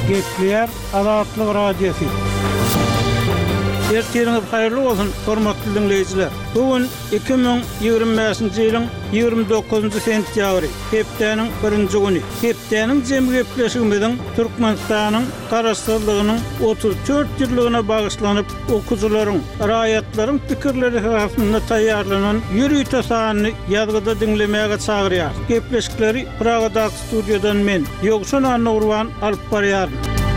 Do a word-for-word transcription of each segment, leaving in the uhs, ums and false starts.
Gepler Azatlyk Radiosu. Erteniňiz haýyrly bolsun, hormatly dinleýijiler. Bugün iki bin ýygrimi beşinji ýylyň ýygrimi dokuzunçy sentýabry, hepdeniň birinji güni. Hepdeniň jemgy gepleşigimiziň Türkmenistanyň garaşdyrlygynyň otuz dört ýyllygyna bagyşlanyp okuwçylaryň, raýatlaryň pikirleri hasynda taýýarlanan ýürüýte sanyny ýazgyda dinlemäge çagyrýar. Gepleşikleri Pragadaky studiýadan men, Ýogşan Anurwan alyp barýar.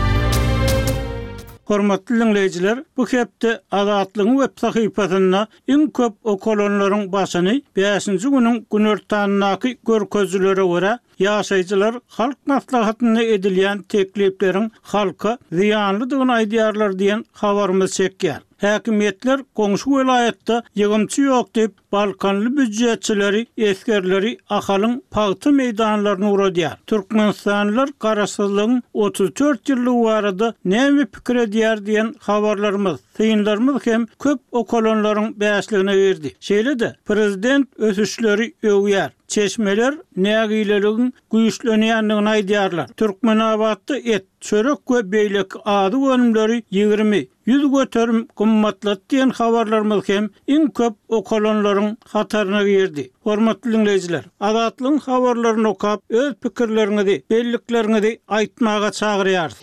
Hormatly dinleýijiler, bu hepde Azatlygyň web sahypasyna iň köp okulanlaryň başyny beşinji güniň günertanynaky görkezlere görä ýaşaýjylar halk maslahatyna edilýän teklipleriň halka ziýanlydygyny aýdýarlar diýen habarymyz çekýär. Häkimetler goňşy welaýatda ýygymçy ýok diýip Balkanly büdjetçileri, eskerleri ahalyň paýty meýdanlaryny uradýar. Türkmenistanlylar garaşsyzlygyň otuz dört ýyllygy barada näme pikir edýär diýen habarlarymyz, synlarymyz hem köp okulanlaryň bäşligine berdi. Şeýle-de prezident ösüşleri öwýär. Çeşmeler nägileligiň güýçlenýändigini aýdýarlar. Türkmenabadda et, çörek we beýlek ady önümleri ýygrimi yüz göterim gymmatlat diýen habarlarymyz hem iň köp okulanlaryň hataryna girdi. Hormatly dinleýijiler, Azatlygyň habarlaryny okap öz pikirleriňizi, belliklerinizi aýtmaga çagyrýar.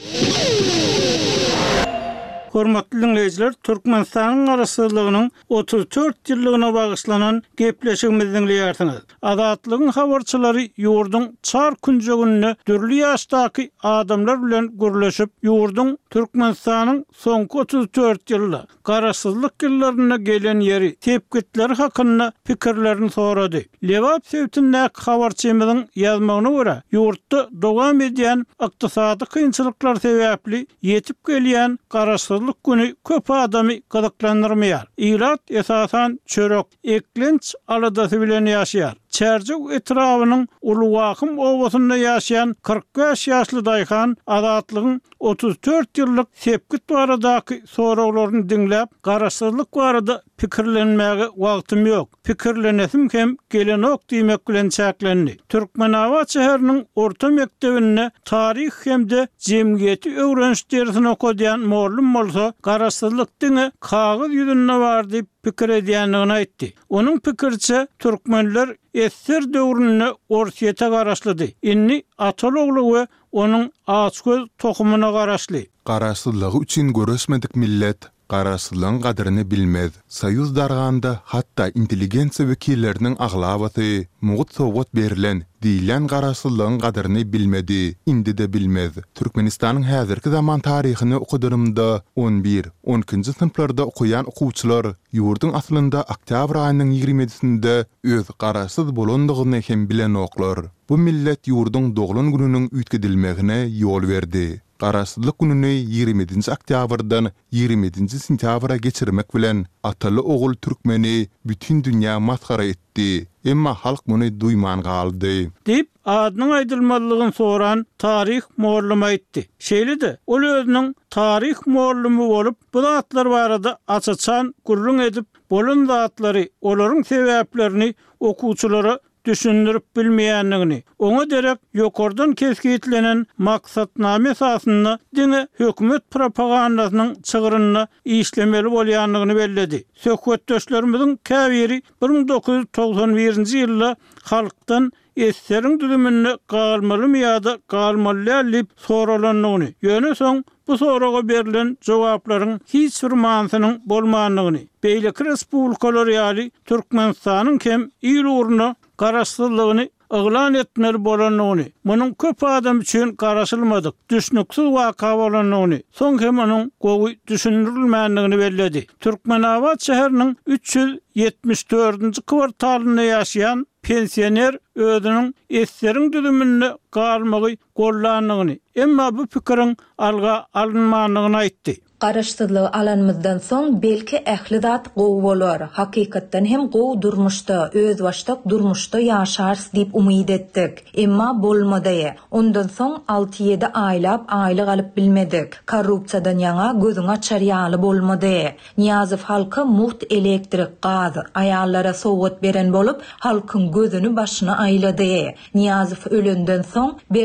Hormatly dinleýijiler, Türkmenistanyň garaşdyrlygynyň otuz dört ýyllygyna bagyşlanan gepleşigimizi dinleýärsiňiz. Azatlygyň habarçylary ýurduň çar künjeginde dürli ýaşdaky adamlar bilen gürleşip ýurduň Türkmenistanyň soňky otuz dört ýylly garaşsyzlyk ýyllaryna gelen ýeri, tepkitleri hakynda pikirlerini sorady. Lewap sewtindäki habarçymyzyň ýazmagyna görä, ýurtda dowam edýän ykdysady kynçylyklar sebäpli ýetip gelýän garaşsyzlyk güni köp adamy gyzyklandyrmaýar. Irat esasan çörek, eklenç aladasy bilen ýaşaýar. Çerjek etrawynyň Ulugakym owasynda ýaşaýan kırk beş ýaşly daýhan Azatlygyň otuz dört ýyllyk sepkit baradaky soraglaryny dinläp, garaşsyzlyk barada pikirlenmäge wagtym ýok. Pikirlenesim hem gelenok diýmek bilen çäklendi. Türkmenabad şäheriniň orta mektebinde tarih hemde jemgyýeti öwrenç dersini okudýan mollum bolsa, garaşsyzlyk diňe kagyz ýüzünde bar diýip pikir edýändigini aýtdy. Onuň pikirçe türkmenler esser döwrüne orsiýete garaşlydy. Inni ataloglu we onuň açgöz tokumuna garaşly. Garaşsyzlygy üçin göreşmedik millet garaşsyzlygyň gadyryny bilmez. Soýuz darganda hatda intelligensiýa wekilleriniň aglabaty, mugut sowgat berilen diýilen garaşsyzlygyň gadyryny bilmedi, indi de bilmez. Türkmenistanyň häzirki zaman taryhyny okudurymda on bir on ikinji sınıflarda okuyan okuwçylar ýurduň aslynda oktyabr aýynyň ýygrimi ýedisinde öz garaşsyz bolandygyny hem bilen oklar. Bu millet ýurduň doglan gününiň üýtgedilmegine ýol berdi. Garaşsyzlyk gününi ýygrimi yedinji oktýabrdan ýygrimi yedinji sentýabra geçirmek bilen ataly ogul türkmeni bütün dünýä maskara etdi. Emma halk muny duýman galdy. Dip adynyň aýdylmalygyny soran tarih mollum aýtdy. Şeýle-de ol özüniň tarih mollumy bolup bu zatlar barada açaçan gurrun edip bolan zatlary, olaryň sebäplerini okuwçylara düşündirip bilmeýändigini, oňa derek ýokardan keskitlenen maksatname esasynda dine hökümet propagandasynyň çygyryna işlemeli bolýandygyny belledi. Söhbetdeşlerimiziň käbiri bir ming dokuz ýüz togson birinji ýylda halkdan esseriň düzümine galmaly ýa-da galmaly diýip soralandygyny, ýöne soň bu soraga berilen jogaplaryň hiç bir manysynyň bolmagyny, beýleki respublikalar ýaly Türkmenistanyň hem ýyluruna garaşsyzlygyny yglan etmeli bolanyny, munyň köp adam üçin garaşylmadyk, düşnüksiz waka bolanyny, soň hem onuň gowy düşündirilmändigini belledi. Türkmenabad şäheriniň üç yüz ýetmiş dördünji kwartalyna ýaşaýan pensioner özüniň esseriň düzüminde galmagy gollandygyny, emma bu pikiriň alga alınmandygyny aýtdy. Garaşsyzlygy alanmyzdan soň belki ähli zat gowy bolar. Hakykatdan hem gowy durmuşda, öz başdak durmuşda ýaşars diýip umyd etdik. Emma bolmady. Ondan soň alty ýedi aýlap aýly galyp bilmedik. Korrupsiýadan ýaňa gözüň açar ýaly bolmady. Niýazow halka muht elektrik, gaz, aýallara sowgat beren bolup halkyň gözüni başyna aýlady. Niýazow ölenden soň